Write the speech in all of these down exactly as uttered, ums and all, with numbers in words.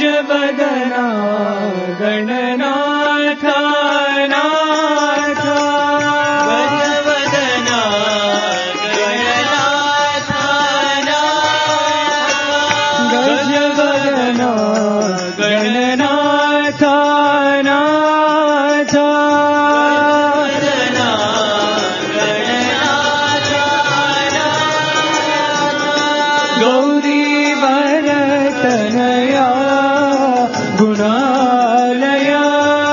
गजवदना गणनाथ नाथ गजवदना गणनाथ नाथ गजवदना गणनाथ नाथ गौरी वरतनया गुणालया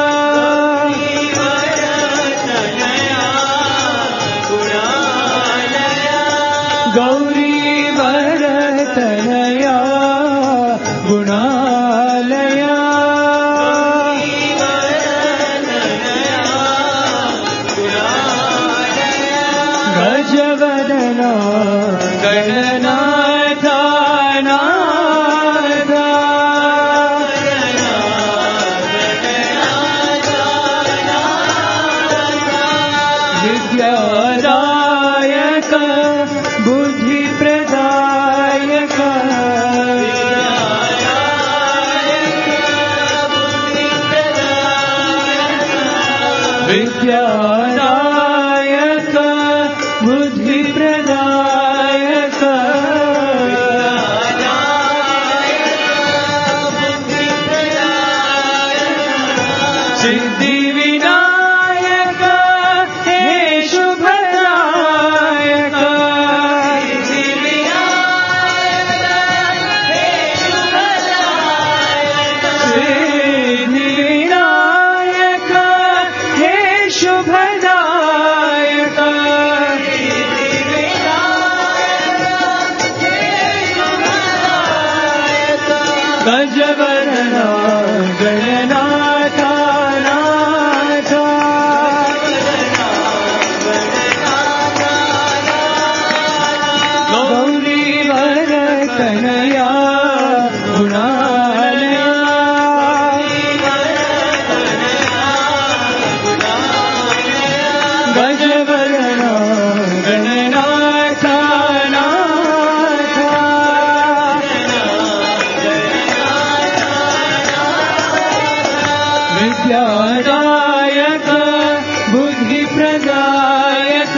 गौरी वरतनया गुणालया गजवदना गणनाथ नाथ विद्यादायक बुद्धिप्रदायक विद्यादायक बुद्धिप्रदायक सिद्धिविनायक हे शुभदायक सिद्धिविनायक हे शुभदायक गजवदना गणनाथ नाथ गौरी वरतनया गुणालया गजवदना गणनाथ नाथ विद्यादायक बुद्धिप्रदायक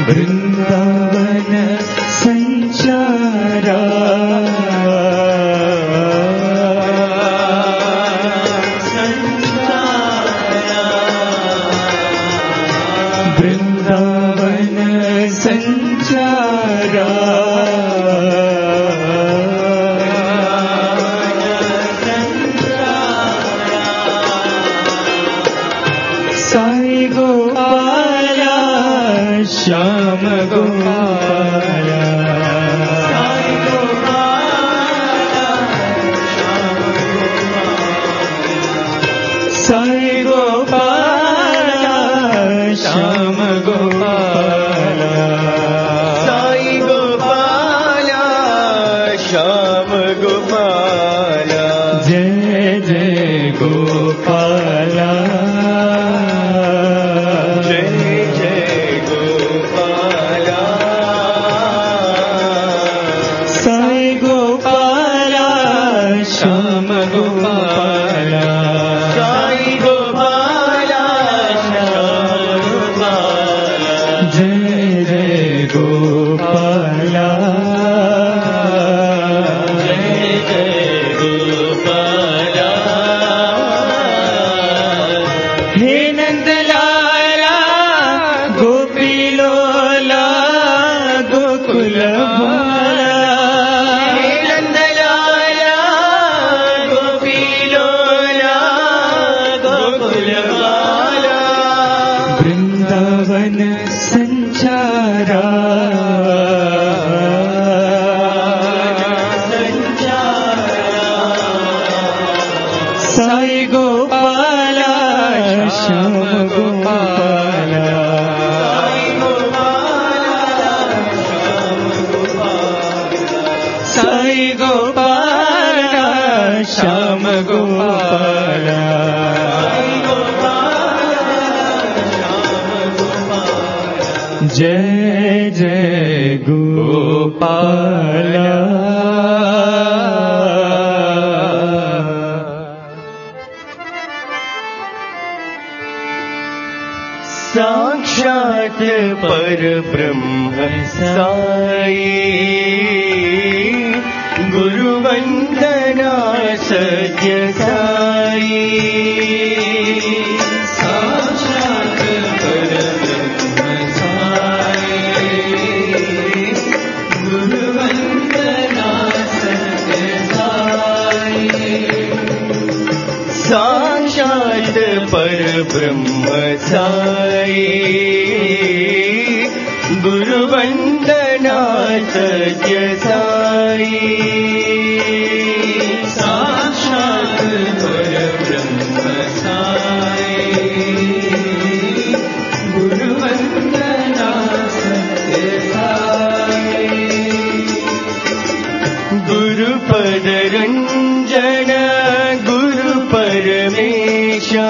वृंदावन संचारा वृंदावन संचारा साई गोपाला श्याम गोपाला साई गोपाला श्याम गोपाला साई गोपाला श्याम गोपाला जय जय गोपाला साई गोपाला श्याम गोपाला साई गोपाला श्याम गोपाला जय जय गोपाला जय जय गोपाला हे नंदलाला गोपी लोला गोकुल बाला वृंदावन संचारा साई गोपाला श्याम गोपाला साई गोपाला श्याम गोपाला जय जय गोपाला साक्षात पर ब्रह्म साई गुरु वंदना सत्य साई साक्षात पर ब्रह्म साई गुरु वंदना सत्य साई साक्षात पर ब्रह्म साई गुरु वंदना सत्य साई साक्षात पर ब्रह्म साई गुरु वंदना सत्य साई गुरु पद रंजन गुरु परमेशा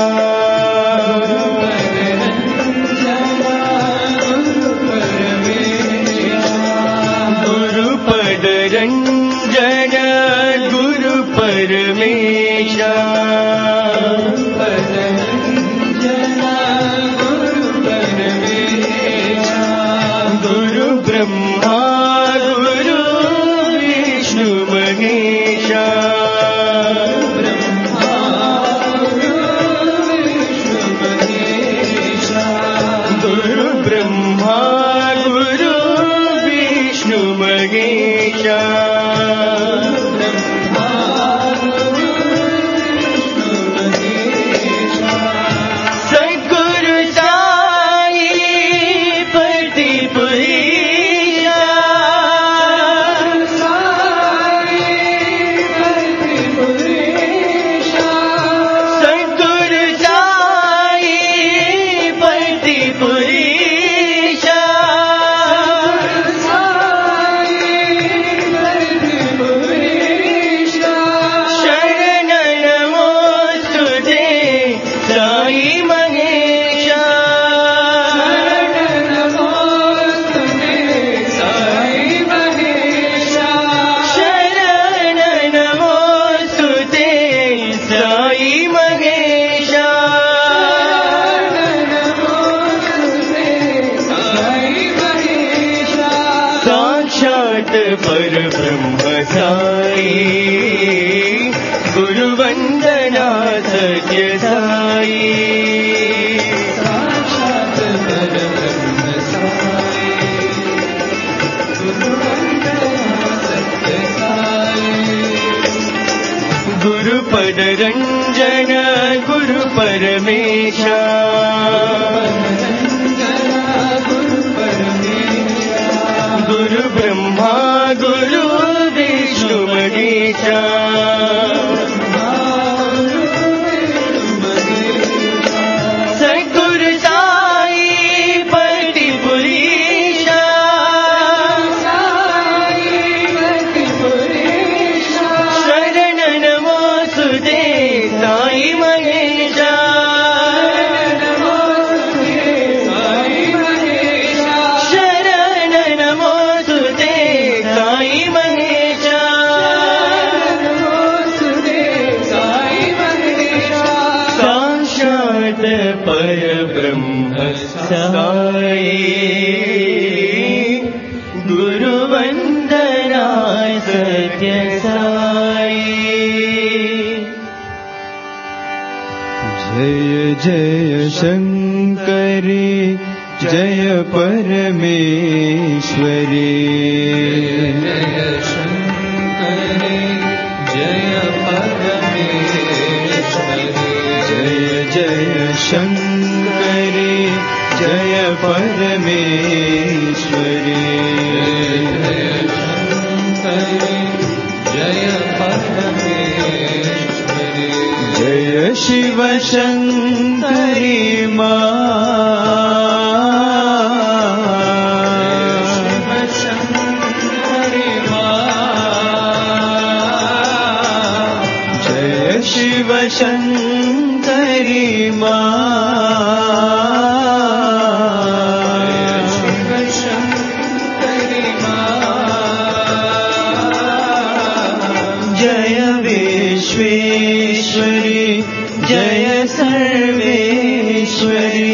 गुरु पद रंजन गुरु परमेशा गुरु ब्रह्मा गुरु विष्णु महेशा गुरु ब्रह्मा गुरु विष्णु महेशा सद्गुरु साई पति पुरीशा साक्षात् परब्रह्म साई गुरुवंदना सत्य साई साक्षात् परब्रह्म साई गुरुवंदना सत्य साई गुरु पद रंजन गुरु परमेशा गुरु ब्रह्मा गुरु विष्णु महेशा सद्गुरु साई पतिपुरीशा शरण नमोस्तुते साई महेशा परब्रह्म साई गुरुवंदना सत्य साई जय जय शंकरी जय परमेश्वरी जय शंकरी जय परमेश्वरी जय जय शंकरी जय परमेश्वरी जय शंकरी जय परमेश्वरी जय शिव शंकरी मां शिव शंकरी मां शिव शंकरी मां जय विश्वेश्वरी जय सर्वेश्वरी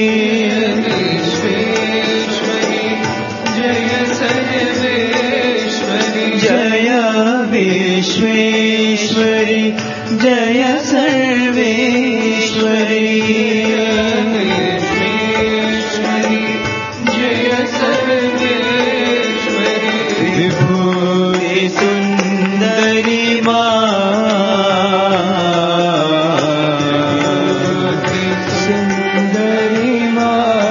विश्वेश्वरी जय सर्वेश्वरी जय विश्वेश्वरी जय सर्वेश्वरी विश्वेश्वरी जय सर्वेश्वरी विभूति सुंदरी मां सुंदरी मां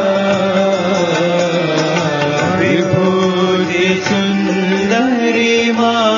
विभूति सुंदरी मां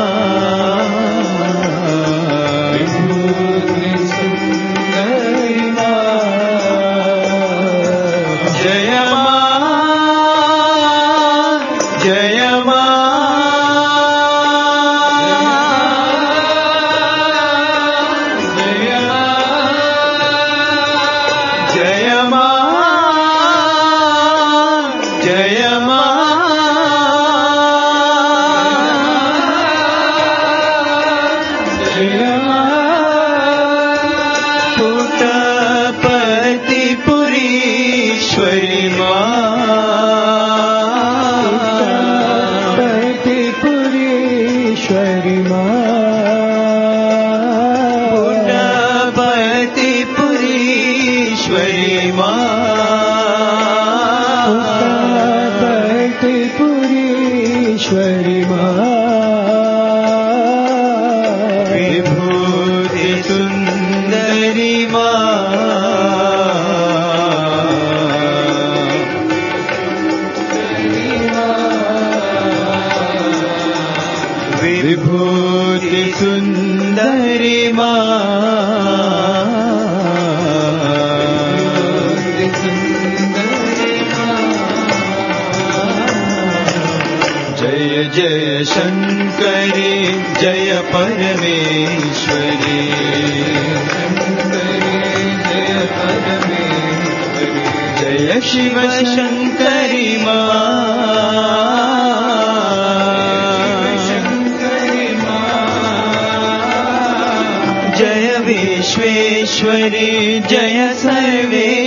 विभूति सुंदरी मां जय जय शंकरी जय परमेश्वरी जय परमेश्वरी जय शिव शंकरी मां विश्वेश्वरी जय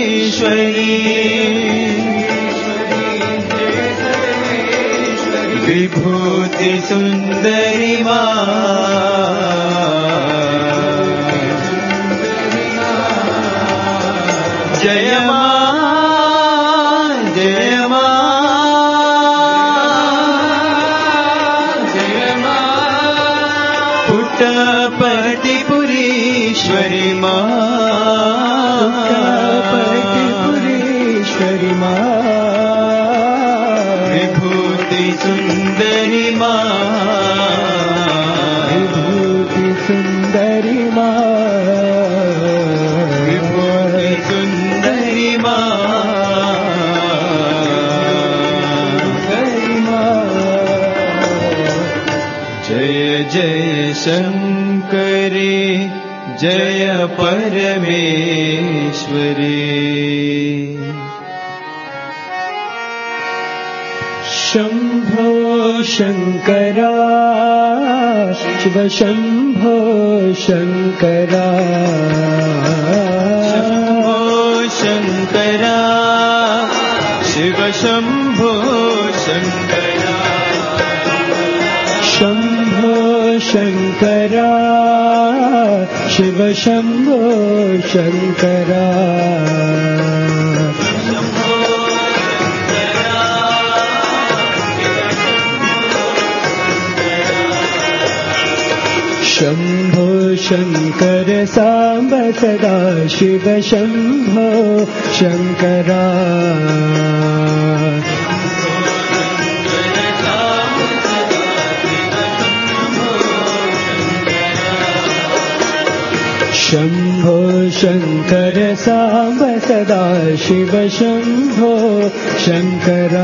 सर्वेश्वरी विभूति सुंदरी जय मां जय मां जय मां पुट्टपर्तिपुरीश्वरी मां पुट्टपर्तिपुरीश्वरी मां विभूति सुंदरी मां विभूति सुंदरी मां विभूति सुंदरी मां जय जय शंकरी जय परमेश्वरी शंभो शंकरा शिव शंभो शंकरा शंभो शंकरा शिव शंभो शंकरा शंभो शंकरा शिव शंभो शंकरा शंभो शंकर सांब सदा शिव शंभो शंकरा शंभो शंकर सांब सदा शिव शंभो शंकरा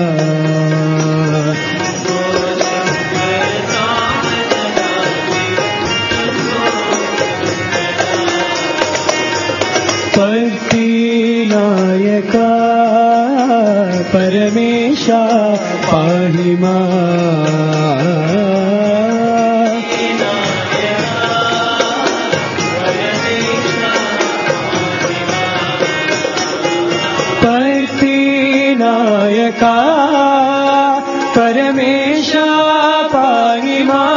नायका परमेशा पाहि पर्ति नायका परमेशा पाहि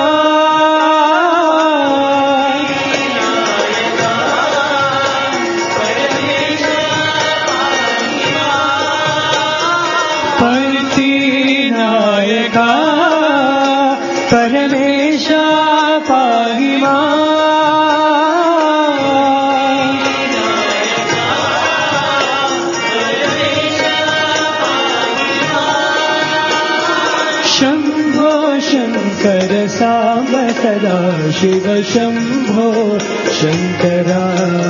परमेशा पाहि शंभो शंकर सांब सदा शिव शंभो शंकरा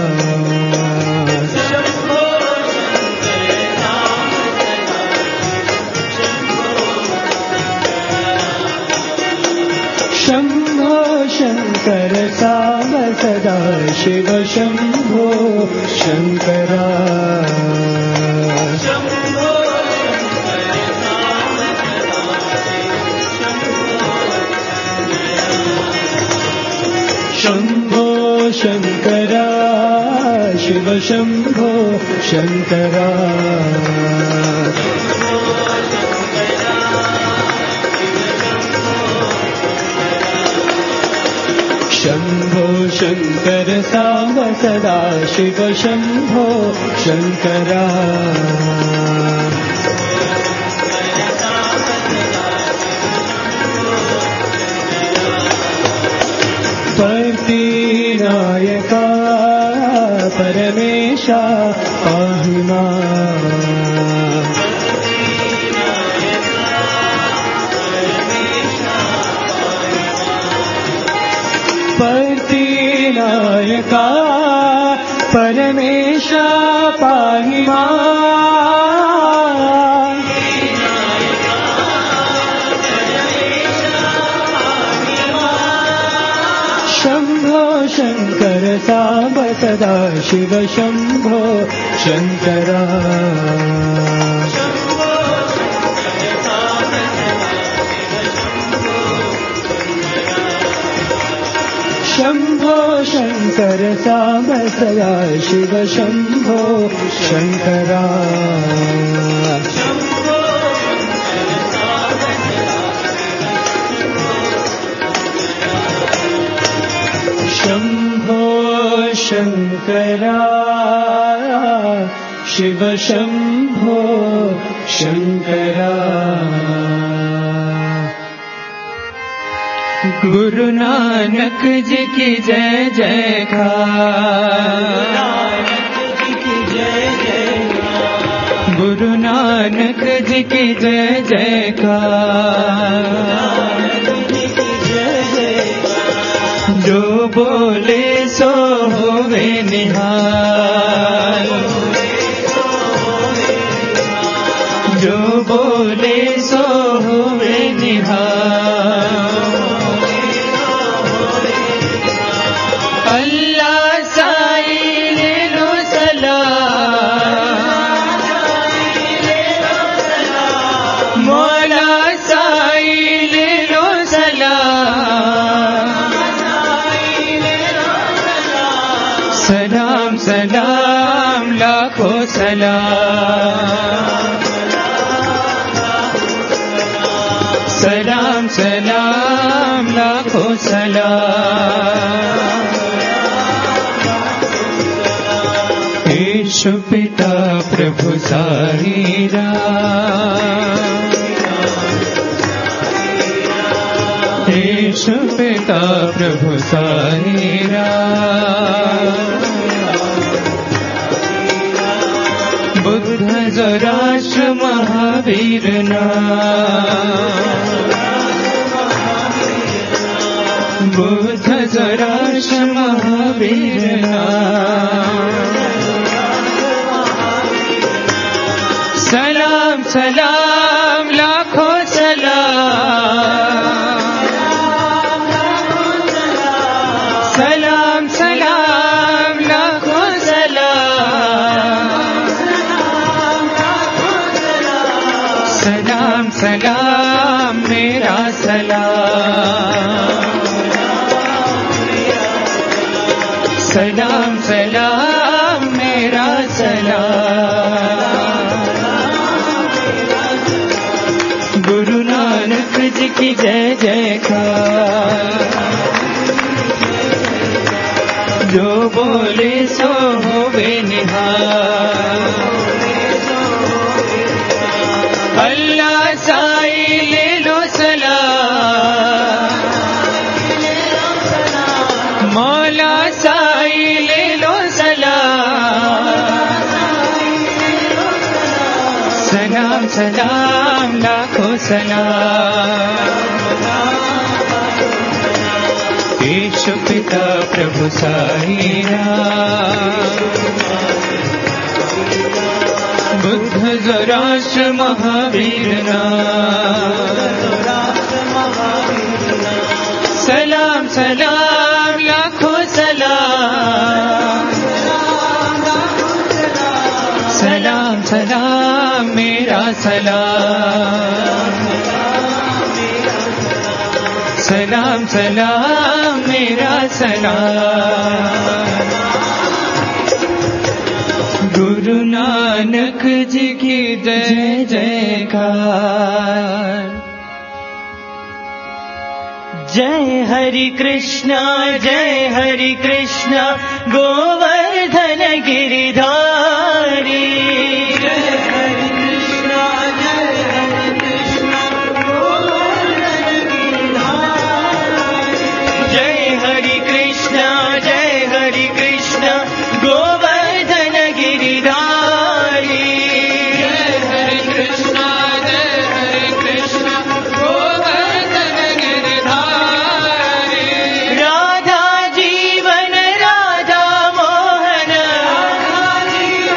शंभो शंकर सांब सदा शिव शंभो शंकरा शंभो शंकरा शिव शंभो शंकरा शंभो शंकर सांब सदा शिव शंभो शंकरा पर्ति नायका परमेशा पाहि पर्ति नायका परमेशा पाहि शंभो शंकर सांब सदा शिव शंभो शंकरा शंभो शंकर सांब सदा शिव शंभो शंकरा शंकरा शिव शंभो शंकरा। गुरु नानक जी की जय जयकार, गुरु नानक जी की जय जयकार। जो बोले सो होवे निहाल, जो बोले सो होवे निहाल। अल्लाह साई ले लो सलाम, मौला साई ले लो सलाम। सलाम सलाम लाखों सलाम, सलाम सलाम लाखों सलाम। ईशु पिता प्रभु साई राम, ईशु पिता प्रभु साई राम। बुद्ध जराश्र महावीर नाम, बुद्ध जराश्र महावीर नाम। सलाम सलाम लाखों सलाम, सलाम सलाम लाखों सलाम। सलाम सलाम मेरा सलाम, सलाम सलाम मेरा सलाम। गुरु नानक जी की जय जयकार। जो बोले सो होवे निहाल। अल्लाह साई ले लो सलाम, मौला साई ले लो सलाम। सलाम सलाम लाखों सलाम। ईशु पिता प्रभु साई राम, बुद्ध जराश्र महावीर नाम। सलाम सलाम लाखों सलाम, सलाम सलाम मेरा सलाम, सलाम सलाम मेरा सलाम। गुरु नानक जी की जय जयकार। जय हरि कृष्णा जय हरि कृष्णा गोवर्धन गिरिधारी। जय हरि कृष्णा जय हरि कृष्णा गोवर्धन गिरिधारी। जय हरि कृष्णा जय हरि कृष्णा गोवर्धन गिरिधारी। जय हरि कृष्णा जय हरि कृष्णा गोवर्धन गिरिधारी। राधा जीवन राधा मोहन, राधा जीवन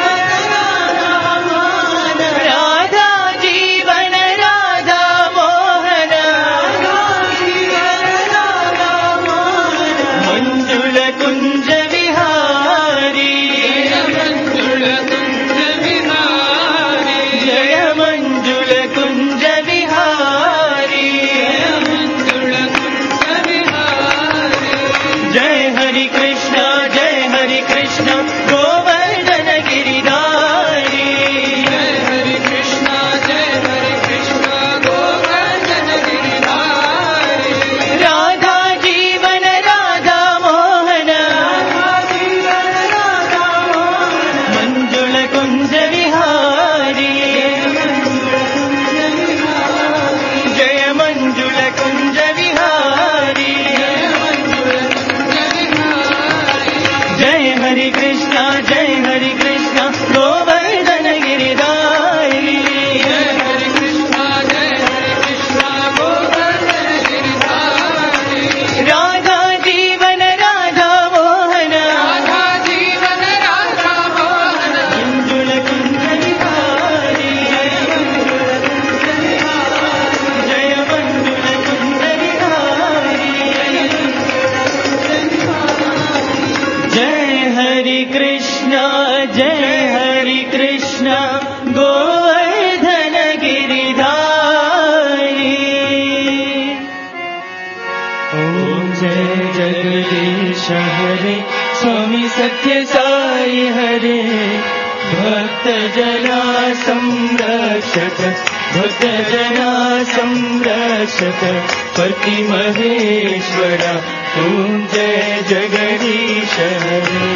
हरे स्वामी सत्य साई हरे भक्त जना संरक्षक भक्त जना संरक्षक पति महेश्वरा ओम जय जगदीश हरे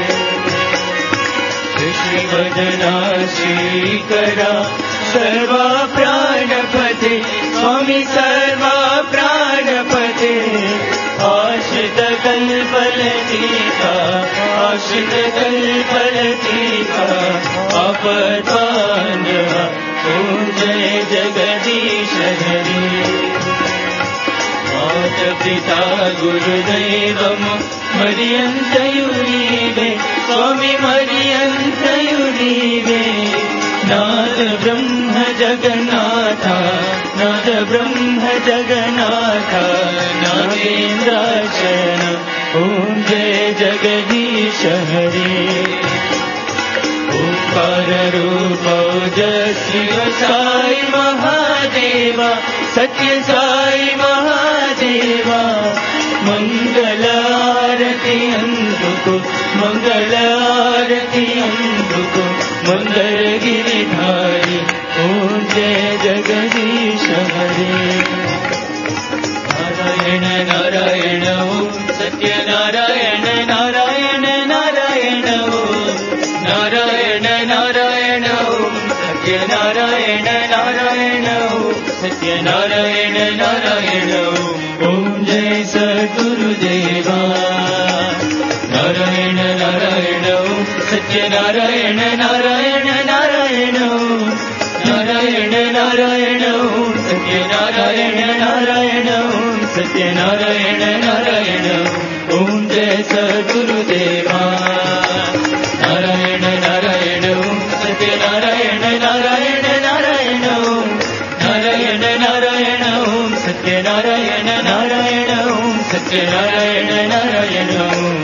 श्री भजना श्रीकरा सर्वा प्राणपते स्वामी सर्वा प्राणपते आश्रित कल्पलतिका आश्रित कल्पलतिका आपद्बान्धवा ओम जय जगदीश हरे माता पिता गुरुदैवम मरियन्तयुरीवे स्वामी मरियन्तयुरीवे नाद ब्रह्म जगन्नाथा नाद ब्रह्म जगन्नाथा नागेन्द्राशरण ओम जय जगदीश हरे ओंकार रूप जय शिव साई महादेवा सत्य साई महादेवा मंगल आरती अंधुको मंगल आरती अंधुको मंगल गिरिधारी ओम जय जगदीश हरे नारायण नारायण ओम सत्य नारायण नारायण नारायण ओम नारायण नारायण ओम सत्य नारायण नारायण ओम सत्य नारायण नारायण ओम जय सद्गुरुदेवा नारायण नारायण ओम सत्य नारायण नारायण नारायण ओम नारायण नारायण ओम सत्य नारायण नारायण ओम सत्य नारायण नारायण ओम जय सद्गुरुदेवा नारायण नारायण ओम सत्य नारायण नारायण नारायण ओम नारायण नारायण ओम सत्य नारायण नारायण ओम सत्य नारायण नारायण ओम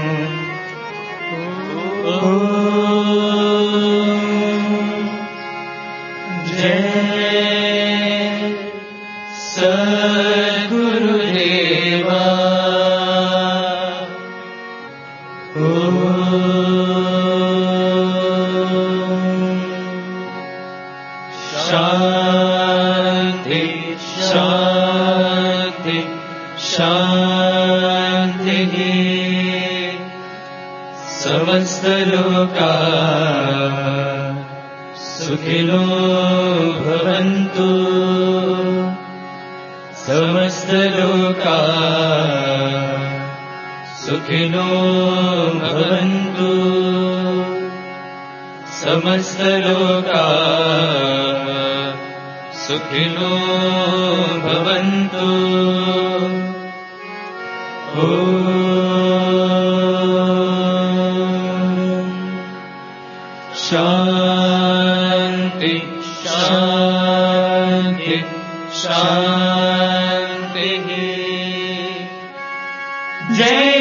जय सद्गुरुदेवा शांति शांति शांति समस्त लोका सुखिनो भवन्तु समस्त लोका सुखिनो भवन्तु समस्त लोका सुखिनो भवन्तु शांति शांति शांति जय